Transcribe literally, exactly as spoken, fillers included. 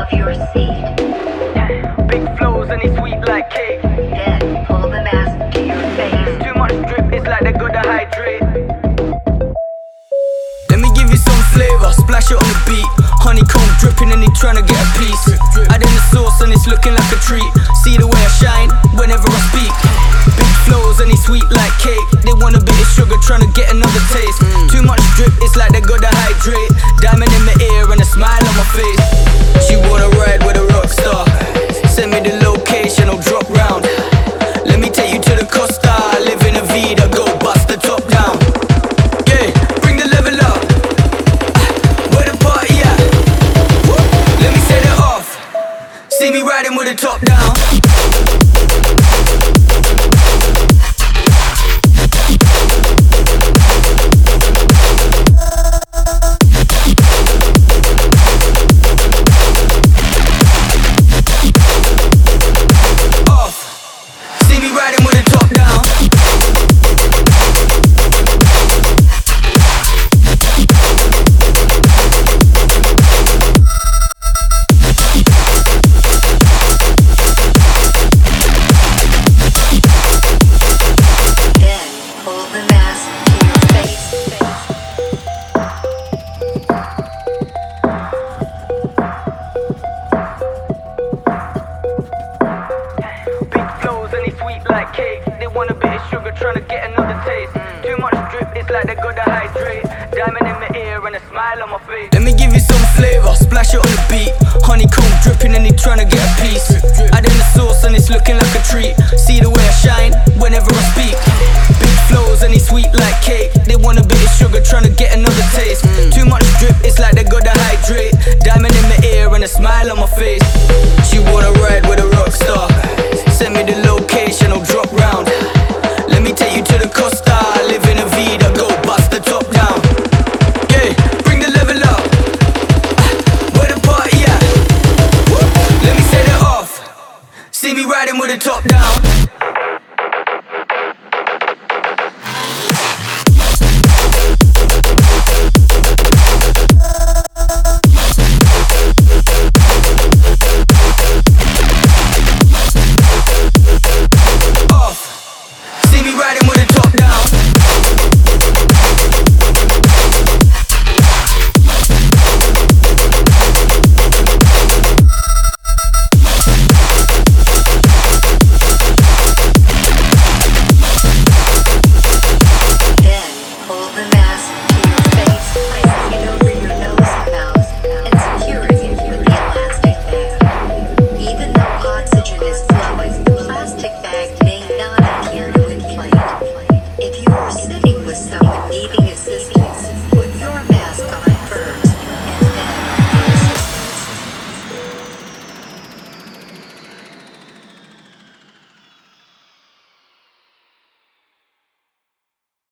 of your seat. Big flows and it's sweet like cake. Then pull the mask to your face. Too much drip, it's like they gotta hydrate. Let me give you some flavor, splash it on the beat. Honeycomb dripping and they tryna get a piece. Add in the sauce and it's looking like a treat. See the way I shine whenever I speak. Big flows and it's sweet like cake. They want a bit of sugar, tryna get another taste. Too much drip, it's like they gotta hydrate. Diamond in my ear and a smile on my face. She wanna ride with a rock star. Send me the location, I'll drop round. Let me take you to the Costa. Live in a Vida, go bust the top down. Yeah, bring the level up. Where the party at? Let me set it off. See me riding with the top down. Like cake, they want a bit of sugar, tryna get another taste. Too much drip, it's like they gotta hydrate. Diamond in my ear and a smile on my face. Let me give you some flavor, splash it on the beat. Honeycomb dripping and they tryna get a piece. Add in the sauce and it's looking like a treat. See the way I shine whenever I speak. Big flows and it's sweet like cake. They want a bit of sugar, tryna get another taste. Too much drip, it's like they gotta hydrate. Diamond in my ear and a smile on my face. She wanna ride with a rock star. Send me the location, I'll drop round. Let me take you to the Costa. Live in a Vida, go bust the top down. Yeah, bring the level up. Where the party at? Let me set it off. See me riding with the top down. If you were sitting with someone needing assistance,